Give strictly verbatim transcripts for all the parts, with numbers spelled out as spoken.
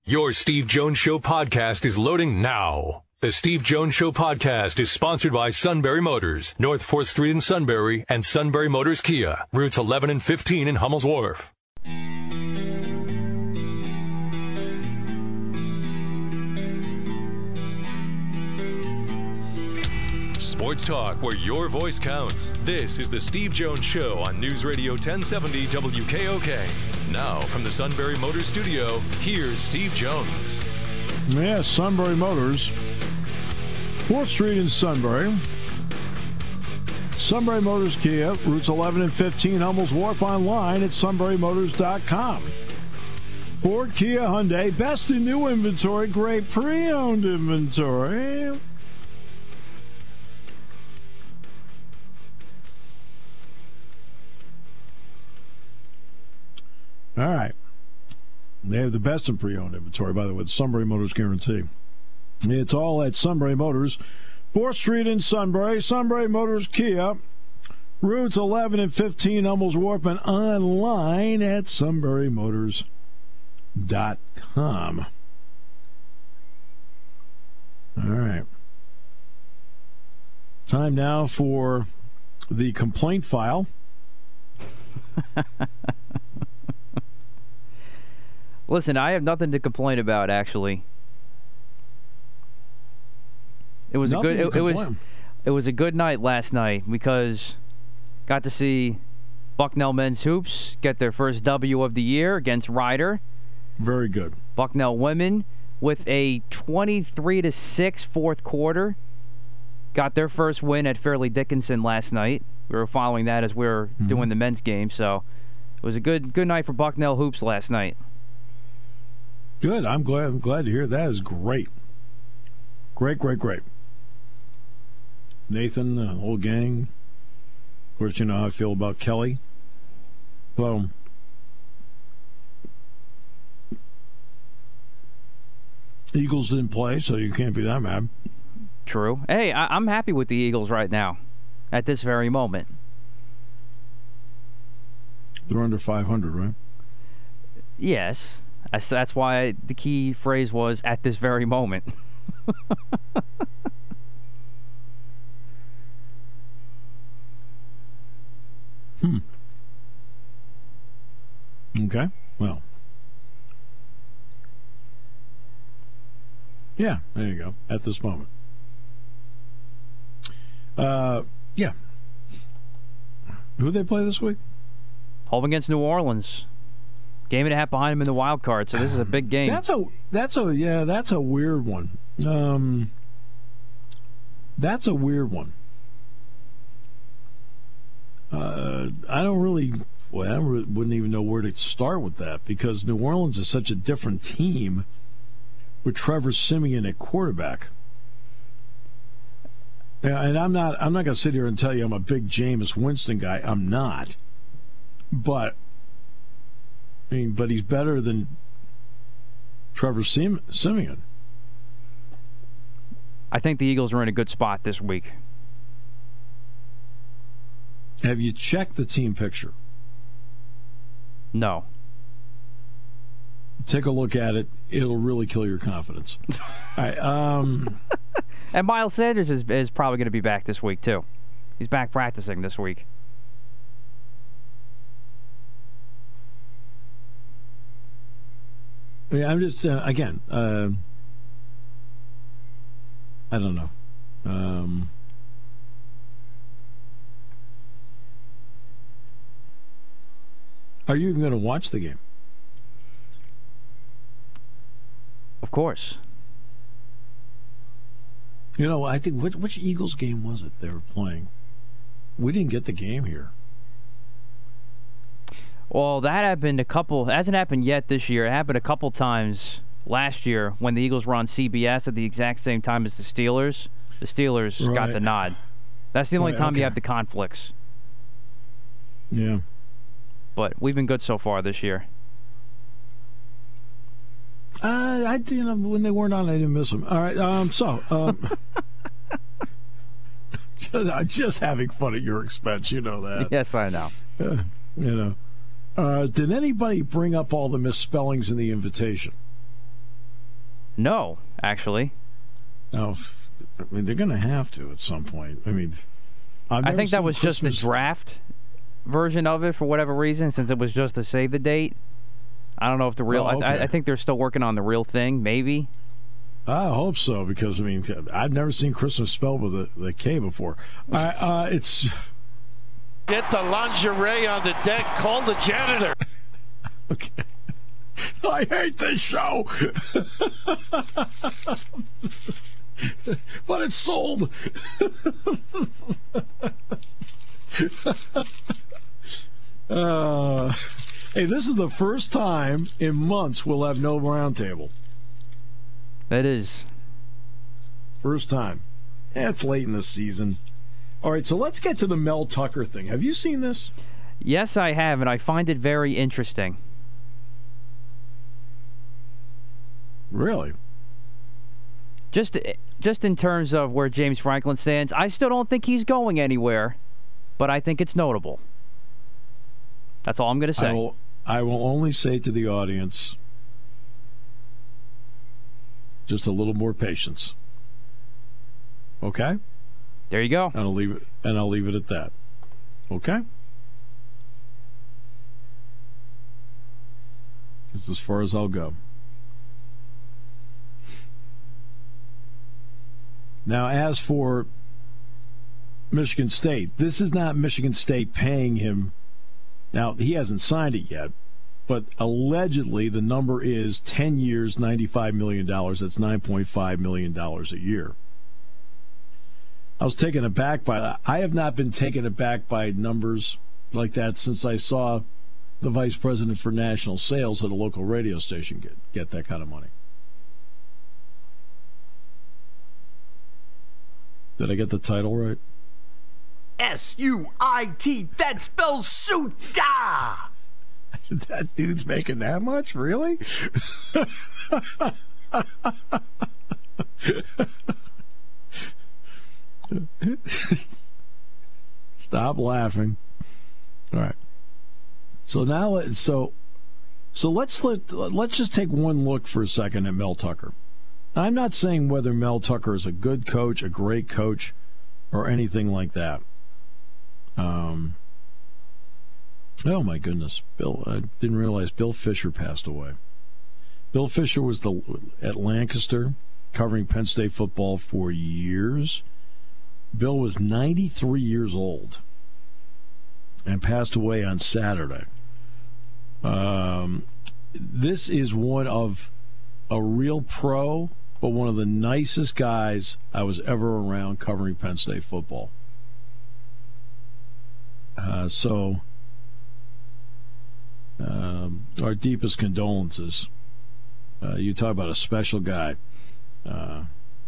Your Steve Jones Show podcast is loading now. The Steve Jones Show podcast is sponsored by Sunbury Motors, North fourth Street in Sunbury, and Sunbury Motors Kia, routes eleven and fifteen in Hummel's Wharf. Sports talk where your voice counts. This is the Steve Jones Show on News Radio ten seventy W K O K. Now from the Sunbury Motors studio, here's Steve Jones. Yes, Sunbury Motors, fourth Street in Sunbury. Sunbury Motors Kia, routes eleven and fifteen, Hummel's Wharf, online at sunbury motors dot com. Ford, Kia, Hyundai, best in new inventory, great pre-owned inventory. All right. They have the best in pre-owned inventory, by the way, the Sunbury Motors guarantee. It's all at Sunbury Motors, fourth Street in Sunbury, Sunbury Motors Kia, routes eleven and fifteen, Hummel's Wharf, and online at sunbury motors dot com. All right. Time now for the complaint file. Listen, I have nothing to complain about, actually. It was Nothing a good it, it was it was a good night last night because got to see Bucknell men's hoops get their first W of the year against Rider. Very good. Bucknell women with a twenty-three to six fourth quarter got their first win at Fairleigh Dickinson last night. We were following that as we were mm-hmm. doing the men's game, so it was a good good night for Bucknell hoops last night. Good. I'm glad. I'm glad to hear that. Is great. Great, great, great. Nathan, the whole gang. Of course, you know how I feel about Kelly. So, Eagles didn't play, so you can't be that mad. True. Hey, I- I'm happy with the Eagles right now, at this very moment. They're under five hundred, right? Yes. That's why the key phrase was, at this very moment. hmm. Okay. Well. Yeah, there you go. At this moment. Uh, yeah. Who they play this week? Home against New Orleans. Game and a half behind him in the wild card, so this is a big game. That's a that's a yeah, that's a weird one. Um, that's a weird one. Uh, I don't really, well, I really wouldn't even know where to start with that because New Orleans is such a different team with Trevor Siemian at quarterback. Yeah, and I'm not I'm not going to sit here and tell you I'm a big Jameis Winston guy. I'm not, but. I mean, but he's better than Trevor Siemian. I think the Eagles are in a good spot this week. Have you checked the team picture? No. Take a look at it. It'll really kill your confidence. All right. Um, and Miles Sanders is, is probably going to be back this week, too. He's back practicing this week. Yeah, I'm just, uh, again, uh, I don't know. Um, are you even going to watch the game? Of course. You know, I think, which, which Eagles game was it they were playing? We didn't get the game here. Well, that happened a couple, hasn't happened yet this year. It happened a couple times last year when the Eagles were on C B S at the exact same time as the Steelers. The Steelers right. got the nod. That's the only right, time okay. you have the conflicts. Yeah. But we've been good so far this year. Uh, I you know, when they weren't on, I didn't miss them. All right, um, so um, just, I'm just having fun at your expense. You know that. Yes, I know. Uh, you know. Uh, did anybody bring up all the misspellings in the invitation? No, actually. No, I mean, they're going to have to at some point. I mean, I've I never think that seen was Christmas... just the draft version of it for whatever reason, since it was just to save the date. I don't know if the real... Oh, okay. I, I think they're still working on the real thing, maybe. I hope so, because, I mean, I've never seen Christmas spelled with a, the K before. Uh, uh, it's... Get the lingerie on the deck. Call the janitor. Okay. I hate this show. But it's sold. uh, hey, this is the first time in months we'll have no roundtable. That is. First time. Yeah, it's late in the season. All right, so let's get to the Mel Tucker thing. Have you seen this? Yes, I have, and I find it very interesting. Really? Just, just in terms of where James Franklin stands, I still don't think he's going anywhere, but I think it's notable. That's all I'm going to say. I will, I will only say to the audience, just a little more patience. Okay? There you go. And I'll leave it, and I'll leave it at that. Okay? This is as far as I'll go. Now, as for Michigan State, this is not Michigan State paying him. Now, he hasn't signed it yet, but allegedly the number is ten years, ninety-five million dollars. That's nine point five million dollars a year. I was taken aback by that. I have not been taken aback by numbers like that since I saw the vice president for national sales at a local radio station get, get that kind of money. Did I get the title right? S U I T. That spells Suta. That dude's making that much? Really? Stop laughing. All right. So now, so, so let's let let's just take one look for a second at Mel Tucker. I'm not saying whether Mel Tucker is a good coach, a great coach, or anything like that. Um. Oh my goodness, Bill! I didn't realize Bill Fisher passed away. Bill Fisher was the at Lancaster, covering Penn State football for years. Bill was ninety-three years old and passed away on Saturday. Um, this is one of a real pro, but one of the nicest guys I was ever around covering Penn State football. Uh, so, um, our deepest condolences. Uh, you talk about a special guy. Uh,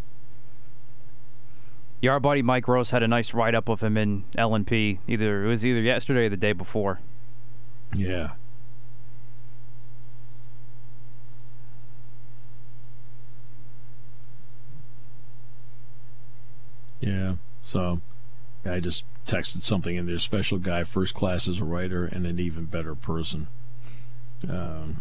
Yeah, our buddy Mike Rose had a nice write-up of him in L and P. Either it was either yesterday or the day before. Yeah. Yeah. So, I just texted something in there. Special guy, first class as a writer, and an even better person. Um.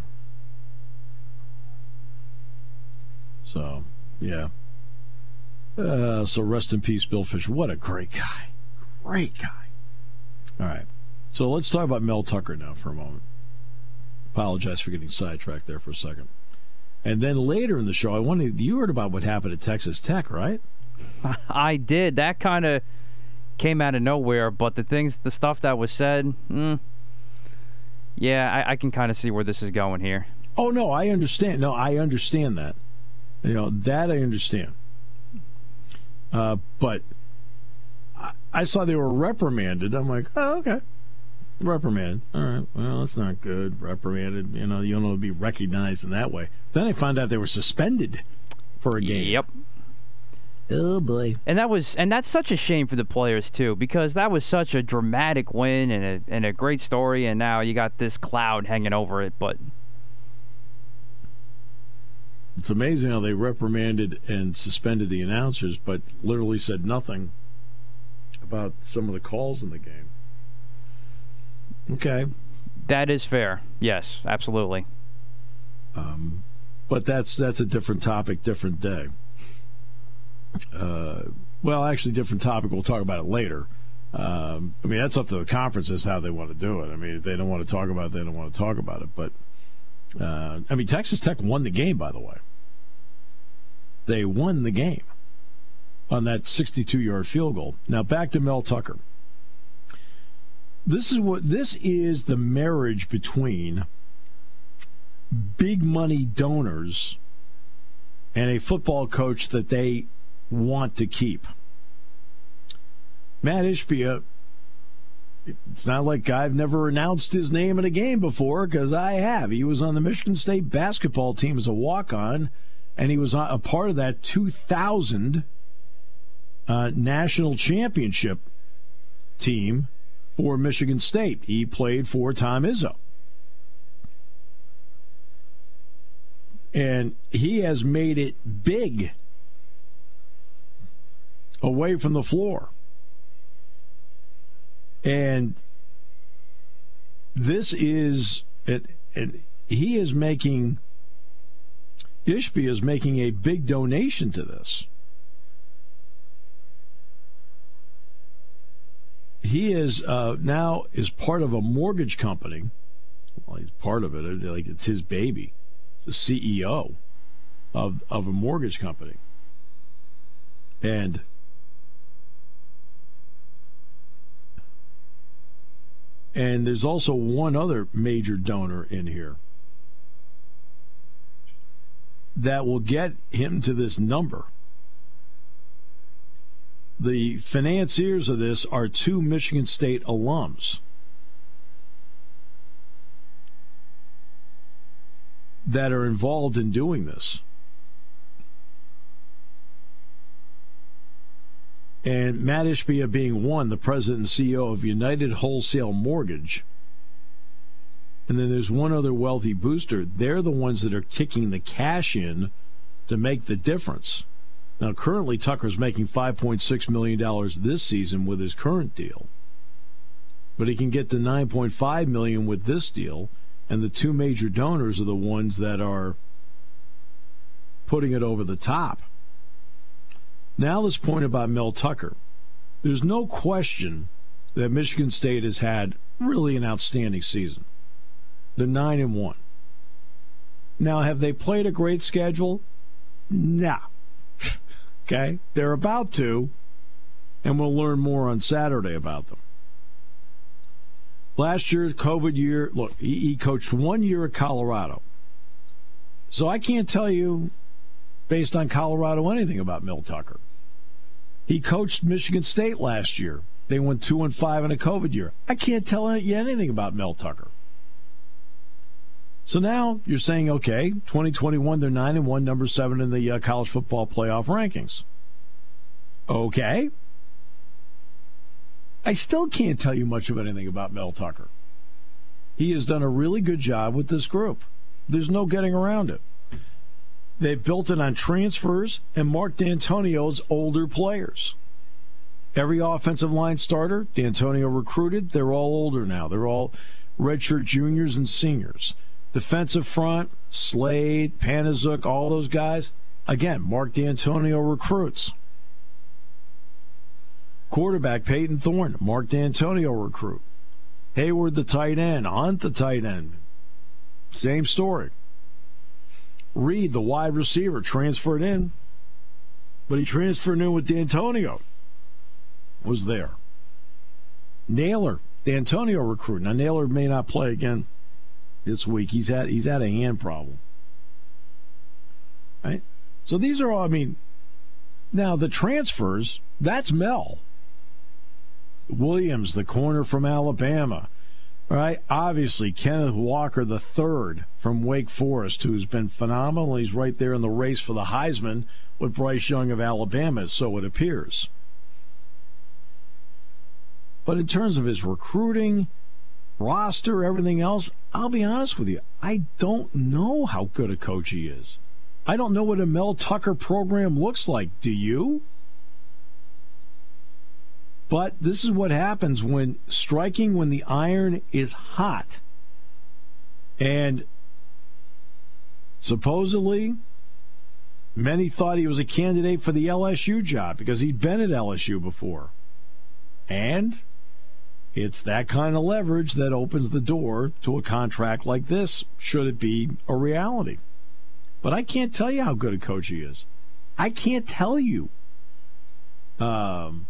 So, yeah. Uh, so rest in peace, Bill Fisher. What a great guy. Great guy. All right. So let's talk about Mel Tucker now for a moment. Apologize for getting sidetracked there for a second. And then later in the show, I wanted, you heard about what happened at Texas Tech, right? I did. That kind of came out of nowhere, but the things, the stuff that was said, mm, yeah, I, I can kind of see where this is going here. Oh, no, I understand. No, I understand that. You know, that I understand. Uh, but I, I saw they were reprimanded. I'm like, oh, okay. Reprimanded. All right. Well, that's not good. Reprimanded. You know, you don't want to be recognized in that way. Then I found out they were suspended for a game. Yep. Oh, boy. And that was, and that's such a shame for the players, too, because that was such a dramatic win and a, and a great story, and now you got this cloud hanging over it, but... It's amazing how they reprimanded and suspended the announcers, but literally said nothing about some of the calls in the game. Okay. That is fair. Yes, absolutely. Um, but that's that's a different topic, different day. Uh, well, actually, different topic. We'll talk about it later. Um, I mean, that's up to the conferences how they want to do it. I mean, if they don't want to talk about it, they don't want to talk about it. But, uh, I mean, Texas Tech won the game, by the way. They won the game on that sixty-two-yard field goal. Now, back to Mel Tucker. This is what this is the marriage between big money donors and a football coach that they want to keep. Matt Ishbia, it's not like I've never announced his name in a game before, because I have. He was on the Michigan State basketball team as a walk-on, and he was a part of that two thousand uh, national championship team for Michigan State. He played for Tom Izzo. And he has made it big away from the floor. And this is, it, it, he is making, Ishbia is making a big donation to this. He is uh, now is part of a mortgage company. Well, he's part of it. Like it's his baby. It's the C E O of of a mortgage company. And and there's also one other major donor in here that will get him to this number. The financiers of this are two Michigan State alums that are involved in doing this. And Matt Ishbia being one, the president and C E O of United Wholesale Mortgage. And then there's one other wealthy booster. They're the ones that are kicking the cash in to make the difference. Now, currently, Tucker's making five point six million dollars this season with his current deal. But he can get to nine point five million dollars with this deal, and the two major donors are the ones that are putting it over the top. Now, this point about Mel Tucker. There's no question that Michigan State has had really an outstanding season. They're nine and one. Now, have they played a great schedule? No. Okay, they're about to, and we'll learn more on Saturday about them. Last year, COVID year, look, he, he coached one year at Colorado. So I can't tell you, based on Colorado, anything about Mel Tucker. He coached Michigan State last year. They went two and five in a COVID year. I can't tell you anything about Mel Tucker. So now you're saying, okay, twenty twenty-one, they're nine and one, number seven in the uh, college football playoff rankings. Okay. I still can't tell you much of anything about Mel Tucker. He has done a really good job with this group. There's no getting around it. They've built it on transfers and Mark D'Antonio's older players. Every offensive line starter, D'Antonio recruited, they're all older now. They're all redshirt juniors and seniors. Defensive front, Slade, Panizuk, all those guys. Again, Mark D'Antonio recruits. Quarterback, Peyton Thorne, Mark D'Antonio recruit. Hayward, the tight end, Hunt, the tight end. Same story. Reed, the wide receiver, transferred in. But he transferred in with D'Antonio. Was there. Naylor, D'Antonio recruit. Now, Naylor may not play again this week. He's had he's had a hand problem. Right? So these are all, I mean, now the transfers, that's Mel. Williams, the corner from Alabama. Right? Obviously, Kenneth Walker the third from Wake Forest, who's been phenomenal. He's right there in the race for the Heisman with Bryce Young of Alabama, so it appears. But in terms of his recruiting, roster, everything else, I'll be honest with you, I don't know how good a coach he is. I don't know what a Mel Tucker program looks like. Do you? But this is what happens when striking when the iron is hot. And Supposedly, many thought he was a candidate for the L S U job because he'd been at L S U before. And it's that kind of leverage that opens the door to a contract like this, should it be a reality. But I can't tell you how good a coach he is. I can't tell you. Um,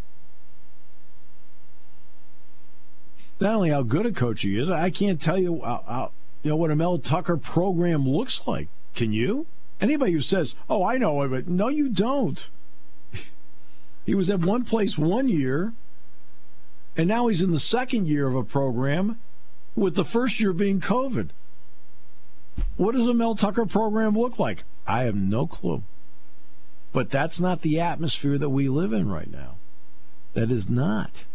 not only how good a coach he is, I can't tell you how, how, you know what a Mel Tucker program looks like. Can you? Anybody who says, oh, I know it, but no, you don't. He was at one place one year, and now he's in the second year of a program, with the first year being COVID. What does a Mel Tucker program look like? I have no clue. But that's not the atmosphere that we live in right now. That is not.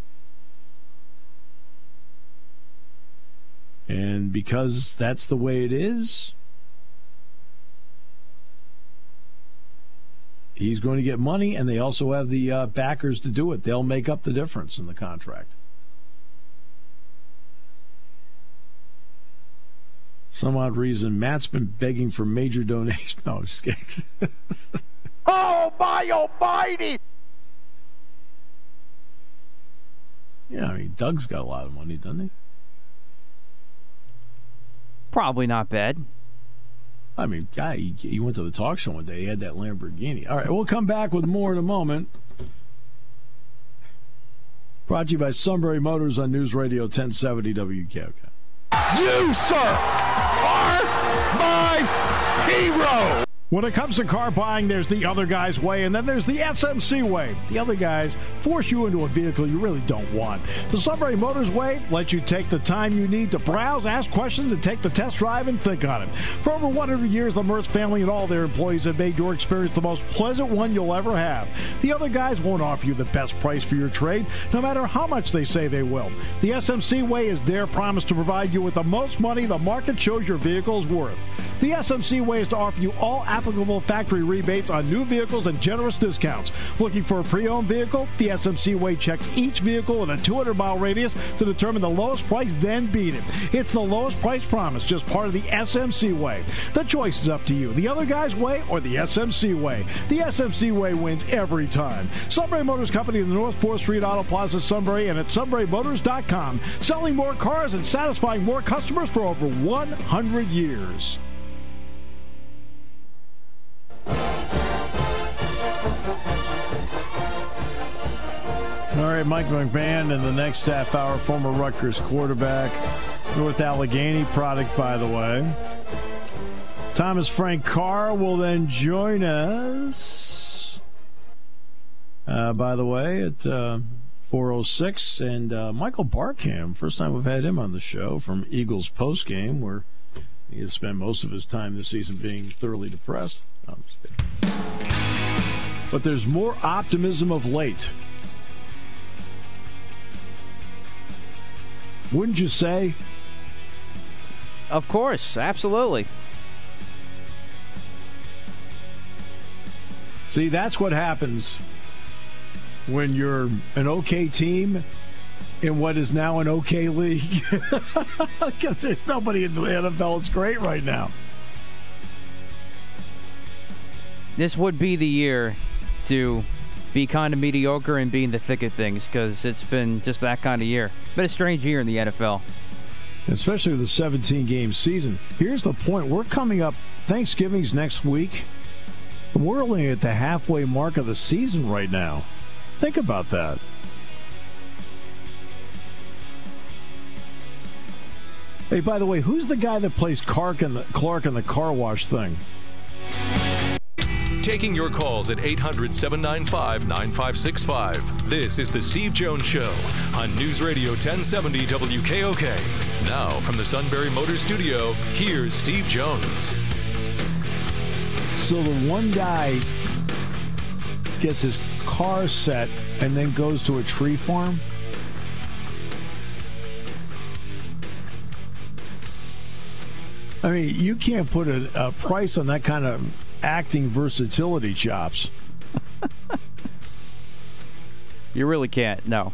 And because that's the way it is, he's going to get money, and they also have the uh, backers to do it. They'll make up the difference in the contract. Some odd reason, Matt's been begging for major donations. No, I'm just kidding. Oh, my almighty! Yeah, I mean, Doug's got a lot of money, doesn't he? Probably not bad. I mean, guy, he, he went to the talk show one day. He had that Lamborghini. All right, we'll come back with more in a moment. Brought to you by Sunbury Motors on News Radio ten seventy W K O K. You, sir, are my hero! When it comes to car buying, there's the other guy's way, and then there's the S M C way. The other guys force you into a vehicle you really don't want. The Sunbury Motors way lets you take the time you need to browse, ask questions, and take the test drive and think on it. For over one hundred years, the Mertz family and all their employees have made your experience the most pleasant one you'll ever have. The other guys won't offer you the best price for your trade, no matter how much they say they will. The S M C way is their promise to provide you with the most money the market shows your vehicle is worth. The S M C way is to offer you all applicable factory rebates on new vehicles and generous discounts. Looking for a pre-owned vehicle? The S M C way checks each vehicle in a two hundred mile radius to determine the lowest price, then beat it. It's the lowest price promise, just part of the S M C way. The choice is up to you. The other guy's way or the S M C way. The S M C way wins every time. Sunbury Motors Company in the North fourth Street Auto Plaza, Sunbury, and at sunbury motors dot com. Selling more cars and satisfying more customers for over one hundred years. All right, Mike McMahon in the next half hour, former Rutgers quarterback, North Allegheny product, by the way. Thomas Frank Carr will then join us, uh, by the way, at uh, four oh six. And uh, Michael Barkham, first time we've had him on the show from Eagles postgame, where he has spent most of his time this season being thoroughly depressed. No, I'm just kidding. But there's more optimism of late. Wouldn't you say? Of course, absolutely. See, that's what happens when you're an okay team in what is now an okay league. Because there's nobody in the N F L that's great right now. This would be the year to be kind of mediocre and be in the thick of things, because it's been just that kind of year. Been a strange year in the N F L. Especially with the seventeen game season. Here's the point. We're coming up, Thanksgiving's next week, and we're only at the halfway mark of the season right now. Think about that. Hey, by the way, who's the guy that plays Clark in the, Clark in the car wash thing? Taking your calls at eight hundred, seven nine five, nine five six five. This is The Steve Jones Show on News Radio ten seventy W K O K. Now, from the Sunbury Motors Studio, here's Steve Jones. So the one guy gets his car set and then goes to a tree farm? I mean, you can't put a, a price on that kind of acting versatility chops. You really can't, no.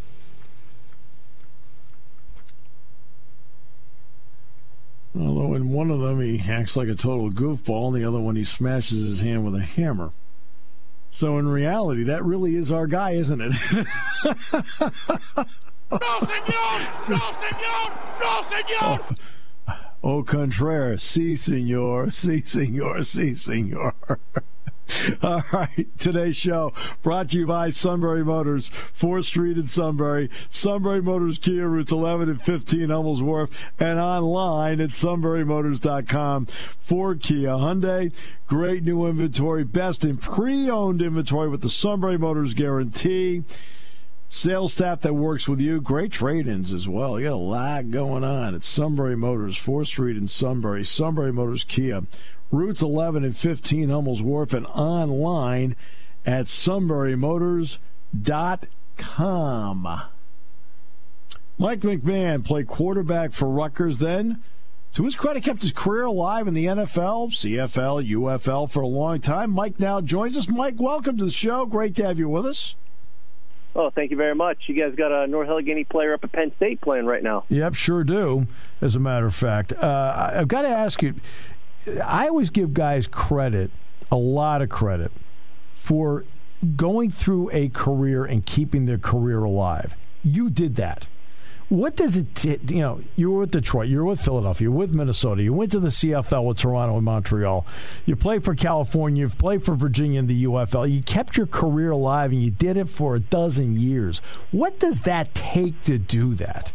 Although in one of them he acts like a total goofball, and the other one he smashes his hand with a hammer. So in reality, that really is our guy, isn't it? No, senor! No, senor! No, senor! Oh, oh Contreras, si, senor, si, senor, si, senor. All right, today's show brought to you by Sunbury Motors, fourth Street in Sunbury, Sunbury Motors Kia, routes eleven and fifteen, Hummels Wharf, and online at sunbury motors dot com. Ford, Kia, Hyundai, great new inventory, best in pre-owned inventory with the Sunbury Motors guarantee. Sales staff that works with you, great trade-ins as well. You got a lot going on at Sunbury Motors, fourth Street in Sunbury, Sunbury Motors Kia, routes eleven and fifteen, Hummels Wharf, and online at sunbury motors dot com. Mike McMahon played quarterback for Rutgers then. To his credit, kept his career alive in the N F L, C F L, U F L for a long time. Mike now joins us. Mike, welcome to the show. Great to have you with us. Oh, thank you very much. You guys got a North Allegheny player up at Penn State playing right now. Yep, sure do, as a matter of fact. Uh, I've got to ask you, I always give guys credit, a lot of credit, for going through a career and keeping their career alive. You did that. What does it, t- you know, you were with Detroit, you were with Philadelphia, you were with Minnesota, you went to the C F L with Toronto and Montreal, you played for California, you've played for Virginia in the U F L, you kept your career alive and you did it for a dozen years. What does that take to do that?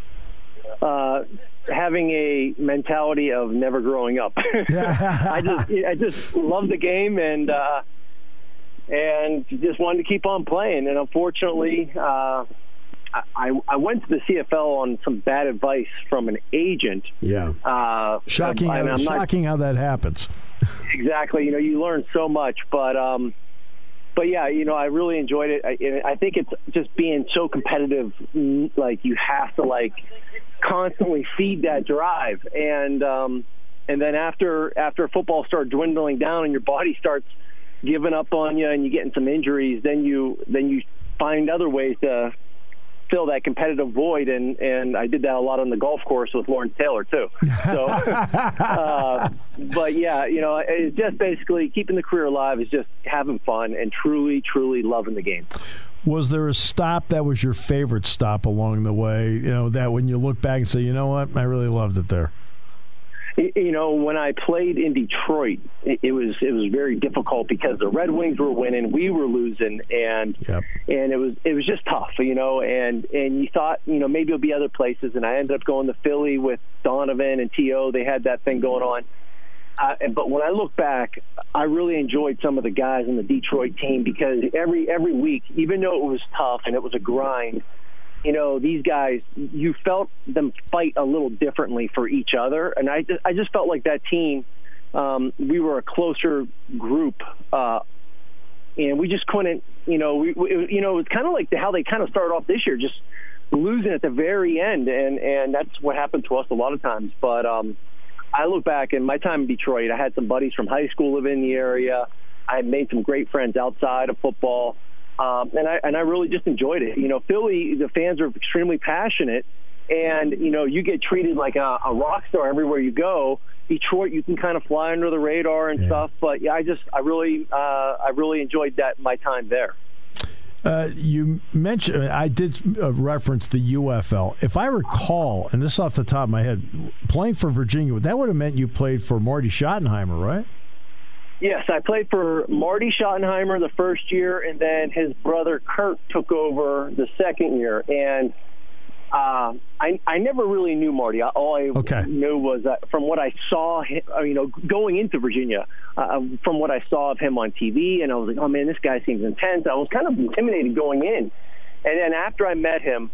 Uh, having a mentality of never growing up. I just I just love the game and uh, and just wanted to keep on playing. And unfortunately, uh, I, I went to the C F L on some bad advice from an agent. Yeah. Uh, shocking how, I'm shocking not, how that happens. Exactly. You know, you learn so much. But, um, but yeah, you know, I really enjoyed it. I, I think it's just being so competitive, like you have to, like, constantly feed that drive. And um, and then after after football starts dwindling down and your body starts giving up on you and you get in some injuries, then you then you find other ways to fill that competitive void, and, and I did that a lot on the golf course with Lawrence Taylor too. So, uh, but yeah, you know, it's just basically keeping the career alive is just having fun and truly, truly loving the game. Was there a stop that was your favorite stop along the way? You know, that when you look back and say, you know what, I really loved it there. You know, when I played in Detroit, it was it was very difficult because the Red Wings were winning, we were losing, and yep. and it was it was just tough, you know. And and you thought, you know, maybe it'll be other places, and I ended up going to Philly with Donovan and T O. They had that thing going on. Uh, but when I look back, I really enjoyed some of the guys on the Detroit team because every every week, even though it was tough and it was a grind, you know, these guys, you felt them fight a little differently for each other. And I just, I just felt like that team, um, we were a closer group. Uh, and we just couldn't, you know, we, we, you know, it was kind of like the, how they kind of started off this year, just losing at the very end. And, and that's what happened to us a lot of times. But um, I look back in my time in Detroit, I had some buddies from high school living in the area. I made some great friends outside of football. Um, and I and I really just enjoyed it. You know, Philly, the fans are extremely passionate, and you know, you get treated like a, a rock star everywhere you go. Detroit, you can kind of fly under the radar and yeah. stuff, but yeah, I just I really uh, I really enjoyed that my time there. Uh, you mentioned I did uh, reference the U F L. If I recall, and this is off the top of my head, playing for Virginia, that would have meant you played for Marty Schottenheimer, right? Yes, I played for Marty Schottenheimer the first year, and then his brother Kurt took over the second year. And uh, I, I never really knew Marty. All I okay. knew was that from what I saw, you know, going into Virginia, uh, from what I saw of him on T V, and I was like, oh man, this guy seems intense. I was kind of intimidated going in, and then after I met him,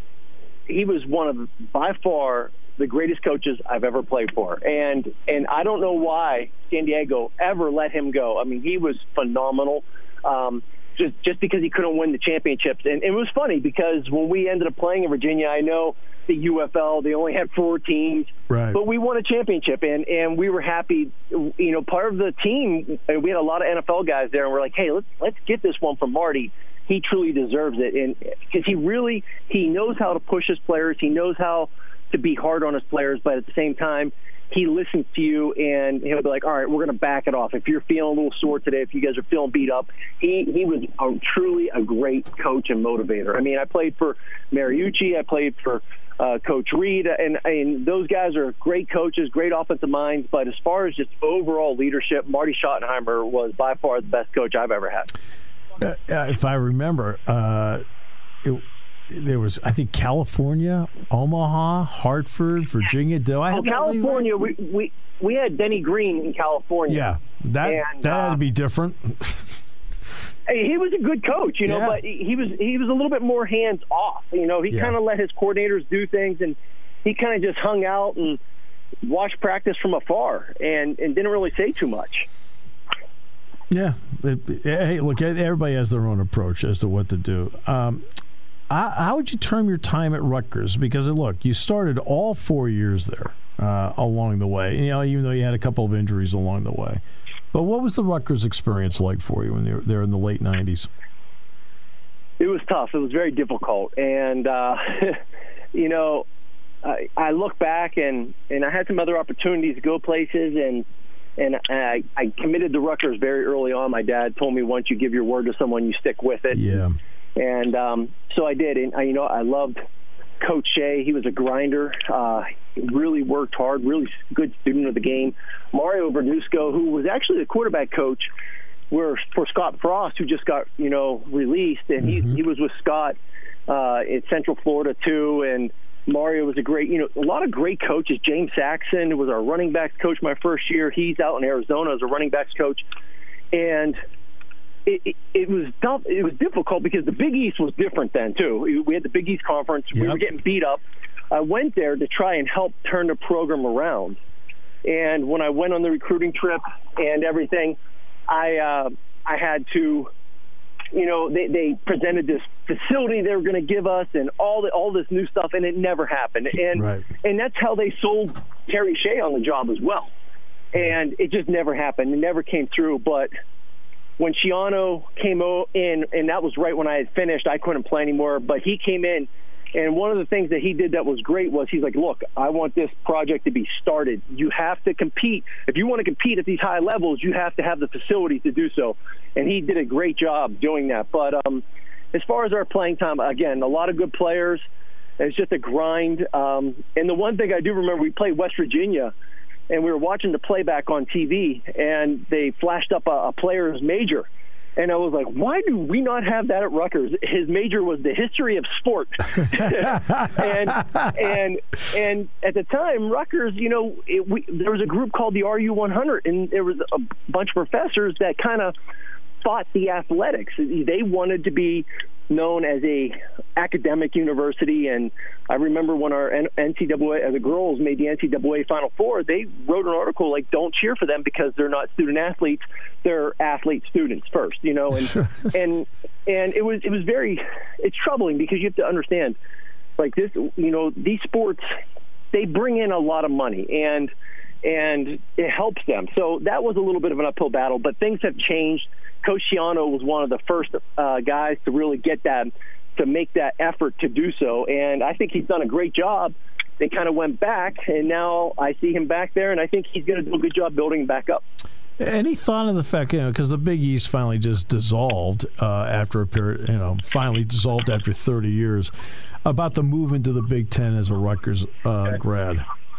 he was one of by far the greatest coaches I've ever played for. And and I don't know why San Diego ever let him go. I mean, he was phenomenal, um, just just because he couldn't win the championships. And it was funny because when we ended up playing in Virginia, I know the U F L, they only had four teams, right. but we won a championship, and, and we were happy. You know, part of the team, we had a lot of N F L guys there, and we're like, hey, let's let's get this one from Marty. He truly deserves it, and because he really he knows how to push his players. He knows how to be hard on his players, but at the same time, he listens to you, and he'll be like, all right, we're going to back it off. If you're feeling a little sore today, if you guys are feeling beat up, he, he was a, truly a great coach and motivator. I mean, I played for Mariucci. I played for uh, Coach Reed, and, and those guys are great coaches, great offensive minds. But as far as just overall leadership, Marty Schottenheimer was by far the best coach I've ever had. Uh, if I remember, uh, it, there was, I think, California, Omaha, Hartford, Virginia. Do I have oh, that California, we, we we had Denny Green in California. Yeah, that and, that had uh, to be different. Hey, he was a good coach, you know, Yeah. but he was he was a little bit more hands off. You know, he Yeah. kind of let his coordinators do things, and he kind of just hung out and watched practice from afar, and, and didn't really say too much. Yeah. It, hey, look, everybody has their own approach as to what to do. Um, how, how would you term your time at Rutgers? Because, look, you started all four years there uh, along the way, you know, even though you had a couple of injuries along the way. But what was the Rutgers experience like for you when you were there in the late nineties? It was tough. It was very difficult. And, uh, you know, I, I look back, and, and I had some other opportunities to go places, and and I, I committed to Rutgers very early on. My dad told me, once you give your word to someone, you stick with it. Yeah. And um, so I did. And, I, you know, I loved Coach Shea. He was a grinder. Uh, really worked hard, really good student of the game. Mario Verduzco, who was actually the quarterback coach were for Scott Frost, who just got, you know, released. And Mm-hmm. he, he was with Scott uh, in Central Florida, too. And Mario was a great, you know, a lot of great coaches. James Saxon, who was our running backs coach my first year. He's out in Arizona as a running backs coach. And it, it, it was tough. It was difficult because the Big East was different then, too. We had the Big East Conference. Yep. We were getting beat up. I went there to try and help turn the program around. And when I went on the recruiting trip and everything, I uh, I had to, you know, they, they presented this facility they were going to give us and all the, all this new stuff, and it never happened. And Right. and that's how they sold Terry Shea on the job as well. And it just never happened. It never came through. But when Shiano came in, and that was right when I had finished, I couldn't play anymore, but he came in. And one of the things that he did that was great was he's like, look, I want this project to be started. You have to compete. If you want to compete at these high levels, you have to have the facilities to do so. And he did a great job doing that. But um, as far as our playing time, again, a lot of good players. It's just a grind. Um, and the one thing I do remember, we played West Virginia, and we were watching the playback on T V, and they flashed up a, a player's major. And I was like, why do we not have that at Rutgers? His major was the history of sport. and and and at the time, Rutgers, you know, it, we, there was a group called the R U one hundred, and there was a bunch of professors that kind of fought the athletics. They wanted to be known as a academic university, and I remember when our N C double A, the girls made the N C double A Final Four, they wrote an article like, don't cheer for them because they're not student athletes, they're athlete students first, you know, and and and it was it was very, it's troubling because you have to understand, like this, you know, these sports, they bring in a lot of money, and and it helps them. So that was a little bit of an uphill battle, but things have changed. Coach Shiano was one of the first uh, guys to really get that, to make that effort to do so. And I think he's done a great job. They kind of went back, and now I see him back there, and I think he's going to do a good job building back up. Any thought of the fact, you know, because the Big East finally just dissolved uh, after a period, you know, finally dissolved after thirty years, about the move into the Big Ten as a Rutgers uh, grad?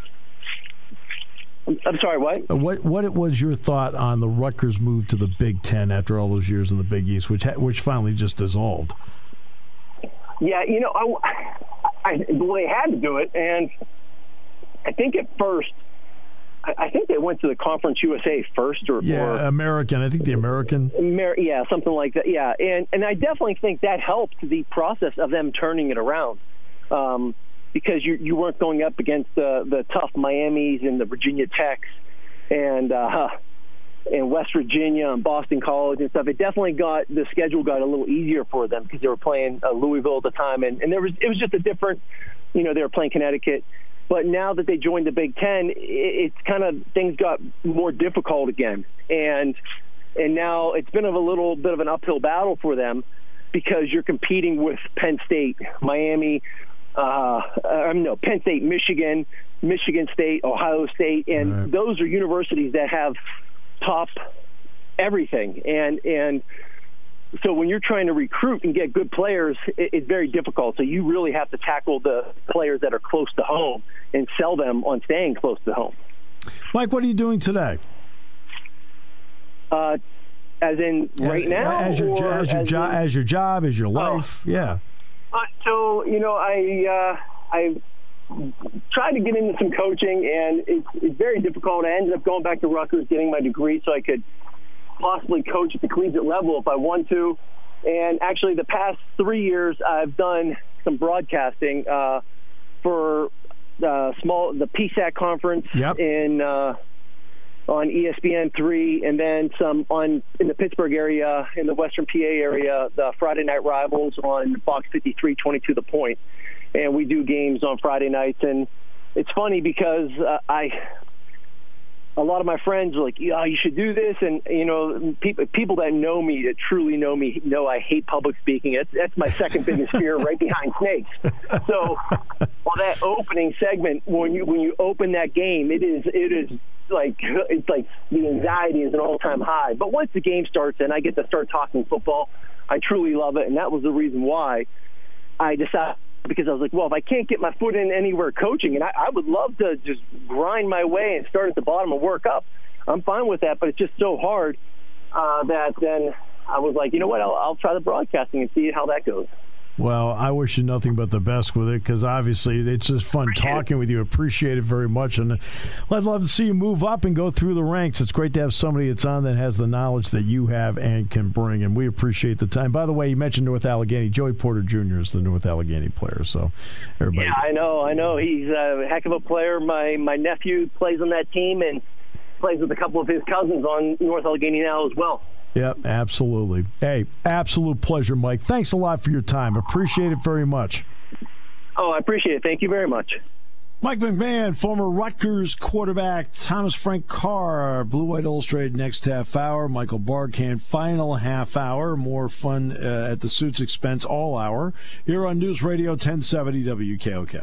I'm sorry, what? What what was your thought on the Rutgers move to the Big Ten after all those years in the Big East, which ha- which finally just dissolved? Yeah, you know, I, I, the way I had to do it, and I think at first, I, I think they went to the Conference U S A first, or yeah, or, American. I think the American. Amer- yeah, something like that. Yeah, and and I definitely think that helped the process of them turning it around. Um, because you you weren't going up against the the tough Miamis and the Virginia Techs and uh, and West Virginia and Boston College and stuff. It definitely got, the schedule got a little easier for them because they were playing uh, Louisville at the time, and, and there was it was just a different, you know, they were playing Connecticut. But now that they joined the Big Ten, it, it's kind of, things got more difficult again, and and now it's been of a little bit of an uphill battle for them because you're competing with Penn State, Miami. Uh, um, no, Penn State, Michigan, Michigan State, Ohio State, and right. those are universities that have top everything. And and so when you're trying to recruit and get good players, it, it's very difficult. So you really have to tackle the players that are close to home and sell them on staying close to home. Mike, what are you doing today? Uh, as in right now, as your or as your as job, in, as your job, as your life, oh. yeah. Uh, so you know, I uh, I tried to get into some coaching, and it's, it's very difficult. I ended up going back to Rutgers, getting my degree, so I could possibly coach at the collegiate level if I want to. And actually, the past three years, I've done some broadcasting uh, for the small the P SAC conference yep. in. Uh, on E S P N three, and then some on in the Pittsburgh area, in the Western P A area, the Friday Night Rivals on Fox fifty-three, twenty-two The Point. And we do games on Friday nights. And it's funny because uh, I, a lot of my friends are like, yeah, you should do this. And, you know, people, people that know me, that truly know me, know I hate public speaking. It's, that's my second biggest fear, right behind snakes. So on that opening segment, when you when you open that game, it is it is like it's like the anxiety is an all-time high. But once the game starts and I get to start talking football, I truly love it. And that was the reason why I decided, because I was like, well, if I can't get my foot in anywhere coaching, and I, I would love to just grind my way and start at the bottom and work up, I'm fine with that, but it's just so hard uh, that then I was like, you know what, I'll, I'll try the broadcasting and see how that goes. Well, I wish you nothing but the best with it, because obviously it's just fun Appreciate talking it. with you. Appreciate it very much. And I'd love to see you move up and go through the ranks. It's great to have somebody that's on that has the knowledge that you have and can bring, and we appreciate the time. By the way, you mentioned North Allegheny. Joey Porter Junior is the North Allegheny player, so everybody. Yeah, I know, I know. He's a heck of a player. My, my nephew plays on that team and plays with a couple of his cousins on North Allegheny now as well. Yep, absolutely. Hey, absolute pleasure, Mike. Thanks a lot for your time. Appreciate it very much. Oh, I appreciate it. Thank you very much. Mike McMahon, former Rutgers quarterback. Thomas Frank Carr, Blue White Illustrated next half hour. Michael Barkan, final half hour. More fun uh, at the suit's expense all hour. Here on News Radio ten seventy W K O K.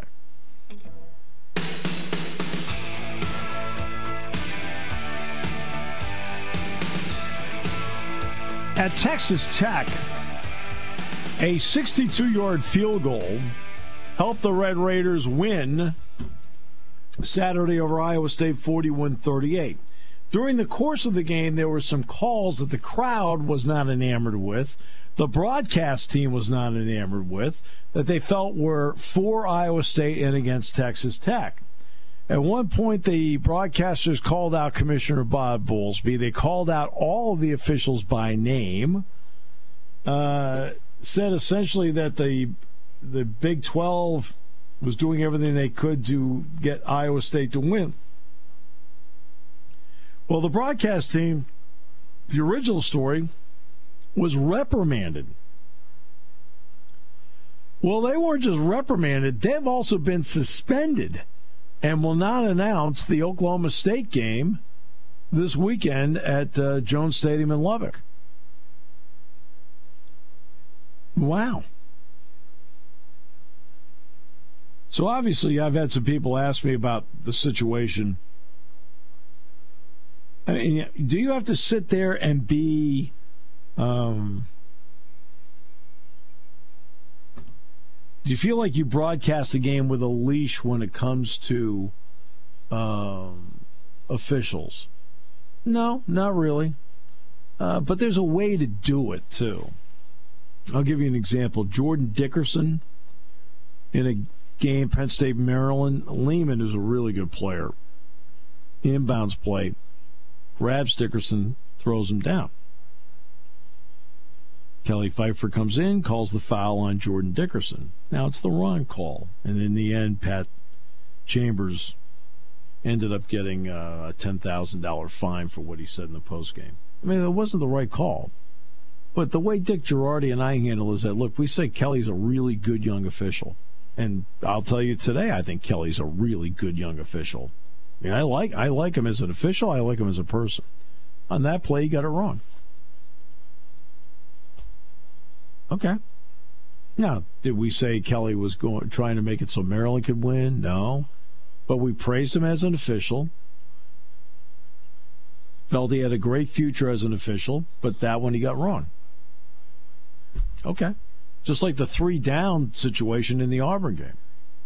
At Texas Tech, a sixty-two-yard field goal helped the Red Raiders win Saturday over Iowa State forty-one thirty-eight. During the course of the game, there were some calls that the crowd was not enamored with, the broadcast team was not enamored with, that they felt were for Iowa State and against Texas Tech. At one point, the broadcasters called out Commissioner Bob Bowlesby. They called out all of the officials by name, uh, said essentially that the the Big twelve was doing everything they could to get Iowa State to win. Well, the broadcast team, the original story, was reprimanded. Well, they weren't just reprimanded, they've also been suspended and will not announce the Oklahoma State game this weekend at uh, Jones Stadium in Lubbock. Wow. So obviously I've had some people ask me about the situation. I mean, do you have to sit there and be um, do you feel like you broadcast a game with a leash when it comes to um, officials? No, not really. Uh, but there's a way to do it, too. I'll give you an example. Jordan Dickerson in a game, Penn State, Maryland. Lehman is a really good player. Inbounds play. Grabs Dickerson, throws him down. Kelly Pfeiffer comes in, calls the foul on Jordan Dickerson. Now it's the wrong call. And in the end, Pat Chambers ended up getting uh, a ten thousand dollars fine for what he said in the postgame. I mean, it wasn't the right call. But the way Dick Girardi and I handle it is that, look, we say Kelly's a really good young official. And I'll tell you today, I think Kelly's a really good young official. I mean, I like, I like him as an official. I like him as a person. On that play, he got it wrong. Okay. Now, did we say Kelly was going trying to make it so Maryland could win? No. but we praised him as an official. Felt he had a great future as an official, but that one he got wrong. Okay. Just like the three down situation in the Auburn game.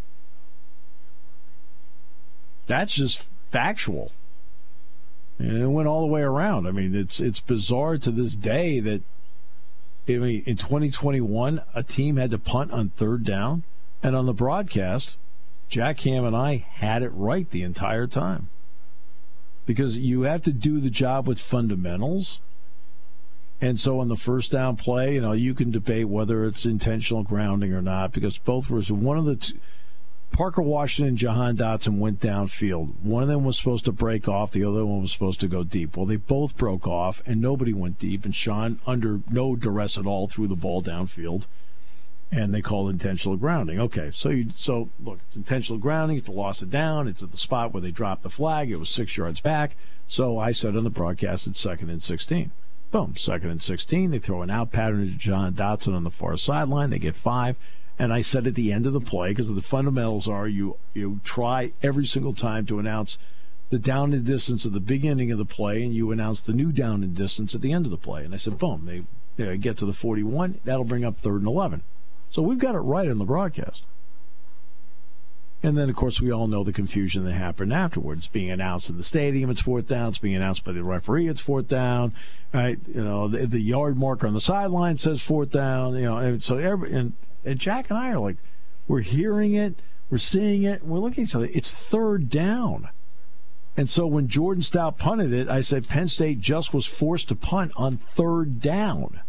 That's just factual. And it went all the way around. I mean, it's it's bizarre to this day that I mean, in twenty twenty-one, a team had to punt on third down, and on the broadcast, Jack Ham and I had it right the entire time. Because you have to do the job with fundamentals. And so on the first down play, you know, you can debate whether it's intentional grounding or not, because both were one of the two. Parker Washington and Jahan Dotson went downfield. One of them was supposed to break off. The other one was supposed to go deep. Well, they both broke off, and nobody went deep. And Sean, under no duress at all, threw the ball downfield. And they called intentional grounding. Okay, so you so look, it's intentional grounding. It's a loss of down. It's at the spot where they dropped the flag. It was six yards back. So I said on the broadcast it's second and sixteen. Boom, second and sixteen. They throw an out pattern to Jahan Dotson on the far sideline. They get five. And I said at the end of the play, because the fundamentals are you you try every single time to announce the down and distance at the beginning of the play, and you announce the new down and distance at the end of the play. And I said, boom, they, they get to the forty-one. That'll bring up third and eleven. So we've got it right in the broadcast. And then, of course, we all know the confusion that happened afterwards. Being announced in the stadium, it's fourth down. It's being announced by the referee, it's fourth down. Right? You know, the, the yard marker on the sideline says fourth down. You know, and so every, and, and Jack and I are like, we're hearing it, we're seeing it, we're looking at each other. It's third down. And so when Jordan Stout punted it, I said Penn State just was forced to punt on third down.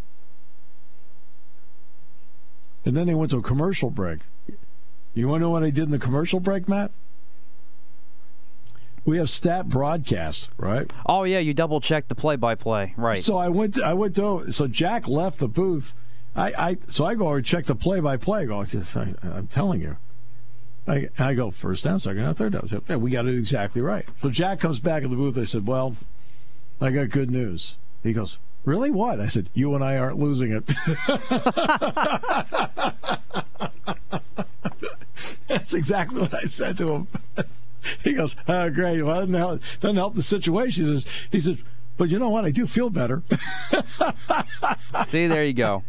And then they went to a commercial break. You want to know what I did in the commercial break, Matt? We have stat broadcast, right? Oh yeah, you double checked the play-by-play, right? So I went. To, I went to. So Jack left the booth. I. I so I go over and check the play-by-play. I go. I, I'm telling you. I. I go first down, second down, third down. I said, yeah, we got it exactly right. So Jack comes back in the booth. I said, well, I got good news. He goes, really? What? I said, you and I aren't losing it. That's exactly what I said to him. He goes, oh, great. Well, doesn't help, doesn't help the situation. He says, he says, but you know what? I do feel better. See, there you go.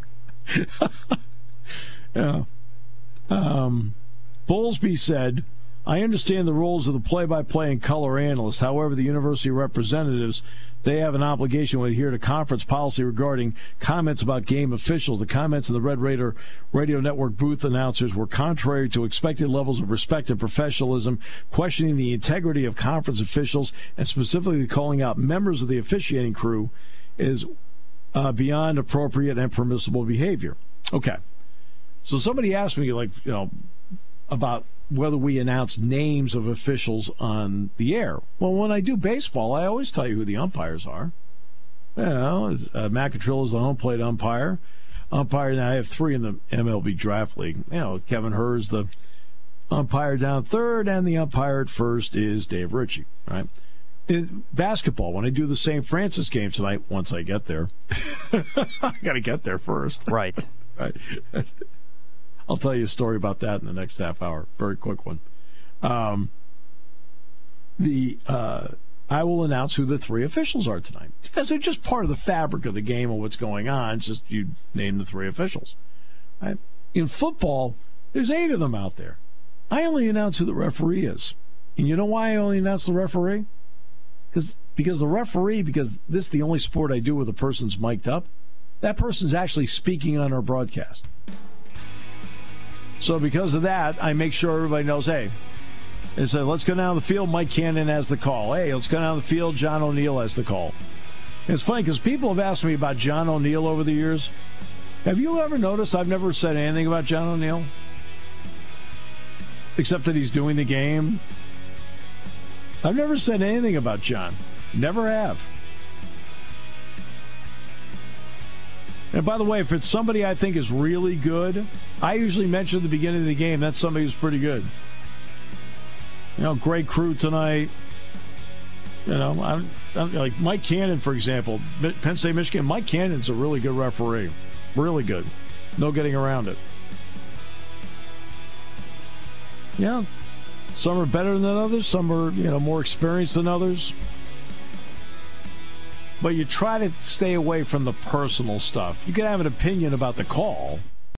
Yeah. Um, Bowlesby said, I understand the roles of the play-by-play and color analyst. However, the university representatives, they have an obligation to adhere to conference policy regarding comments about game officials. The comments of the Red Raider Radio Network booth announcers were contrary to expected levels of respect and professionalism, questioning the integrity of conference officials, and specifically calling out members of the officiating crew is uh, beyond appropriate and permissible behavior. Okay. So somebody asked me, like, you know, about whether we announce names of officials on the air. Well, when I do baseball, I always tell you who the umpires are. You know, uh, McAtrill is the home plate umpire. Umpire, now I have three in the M L B Draft League. You know, Kevin Hur's the umpire down third, and the umpire at first is Dave Ritchie, right? In basketball, when I do the Saint Francis game tonight, once I get there, I got to get there first. Right. Right. I'll tell you a story about that in the next half hour. Very quick one. Um, the uh, I will announce who the three officials are tonight, because they're just part of the fabric of the game of what's going on. It's just you name the three officials. Right? In football, there's eight of them out there. I only announce who the referee is. And you know why I only announce the referee? Because because the referee, because this is the only sport I do where the person's mic'd up, that person's actually speaking on our broadcast. So because of that, I make sure everybody knows, hey, they said, let's go down the field. Mike Cannon has the call. Hey, let's go down the field. John O'Neill has the call. And it's funny because people have asked me about John O'Neill over the years. Have you ever noticed I've never said anything about John O'Neill? Except that he's doing the game. I've never said anything about John. Never have. And by the way, if it's somebody I think is really good, I usually mention at the beginning of the game that's somebody who's pretty good. You know, great crew tonight. You know, I'm, I'm, like Mike Cannon, for example, Penn State, Michigan. Mike Cannon's a really good referee. Really good. No getting around it. Yeah. Some are better than others. Some are, you know, more experienced than others. But you try to stay away from the personal stuff. You can have an opinion about the call.